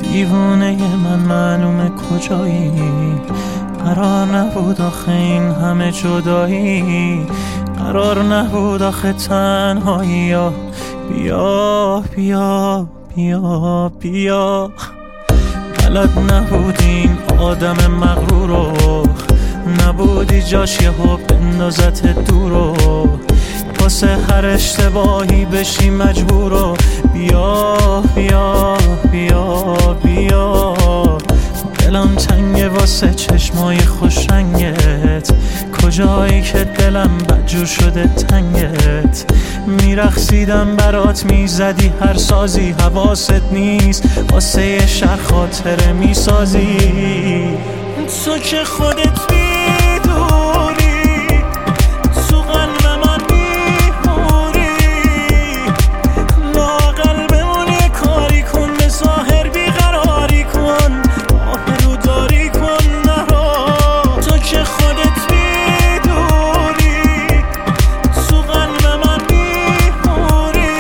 دیوونه من معلومه کجایی. قرار نبود آخه این همه جدایی، قرار نبود آخه تنهایی. بیا بیا بیا بیا. بلد نبودین آدم مغرورو، نبودی جاش یهو بندازت دورو، واسه هر اشتباهی بشی مجبورو. بیا بیا بیا بیا. دلم تنگه واسه چشمای خوش رنگت، کجایی که دلم بدجور شده تنگت. میرقصیدم برات میزدی هر سازی، حواست نیست واسه یه شهر خاطره میسازی. تو که خودت میدونی تو قلب من میمونی، لااقل بمونی کاری کن، به ظاهر بیقراری کن، آبرو داری کن نرو. تو که خودت میدونی تو قلب من میمونی،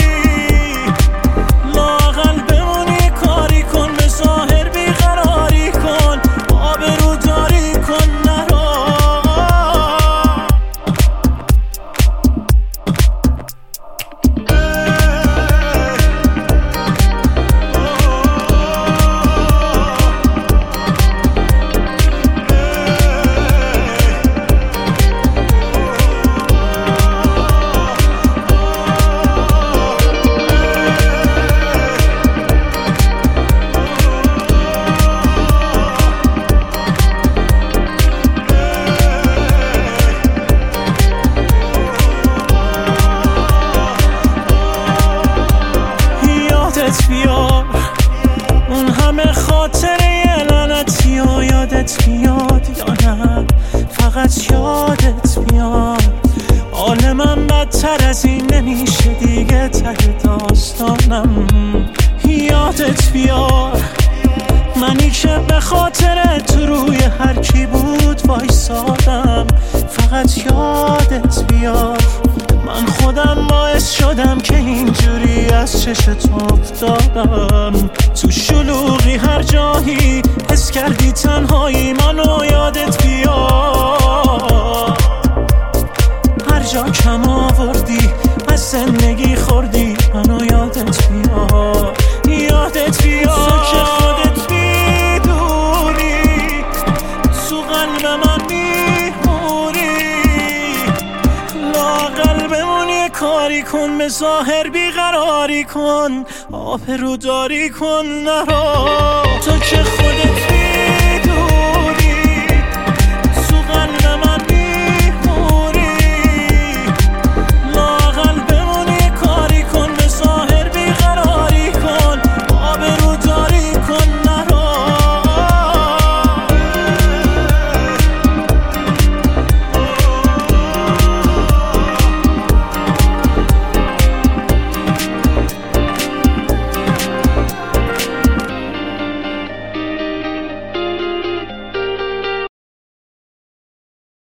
لااقل بمونی کاری کن، به ظاهر بیقراری کن، آبرو داری کن نرو. بیار اون همه خاطره لعنتی و یادت میاد یا نه فقط یادت میاد. حال من بدتر از این نمیشه دیگه، ته داستانم. یادت بیار منی که به خاطر تو روی هر کی بود وایسادم، فقط یادت بیار. من خودم باعث شدم که اینجوری از چشت افتادم، تو شلوغی هر جایی حس کردی تنهایی، منو یادت بیار. هر جا کم آوردی از زندگی خوردی، منو یادت بیار. یادت بیار تو که خودت میدونی تو قلب من میمونی، لااقل بمونی کاری کن، به ظاهر بیقراری کن، آبرو داری کن نرو. تو که خودت